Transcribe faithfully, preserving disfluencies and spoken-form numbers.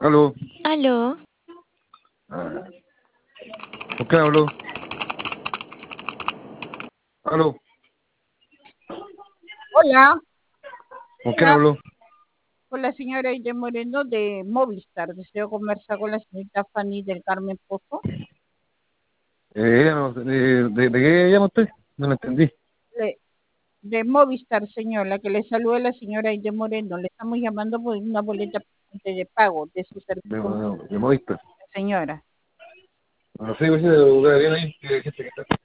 Aló. Aló. Ah, ¿con quién hablo? Aló. Hola, ¿Con quién hola, hablo? con la señora Aide Moreno de Movistar. Deseo conversar con la señorita Fanny del Carmen Pozo. Eh, ella no, de, de, ¿de qué llama usted? No lo entendí. De, de Movistar, señor, la que le saluda la señora Aide Moreno. Le estamos llamando por una boleta pendiente de pago de su De, servicio, de, de Movistar. señora. No sé, pues, sí, de lugar bien ahí. ¿Qué, qué, qué,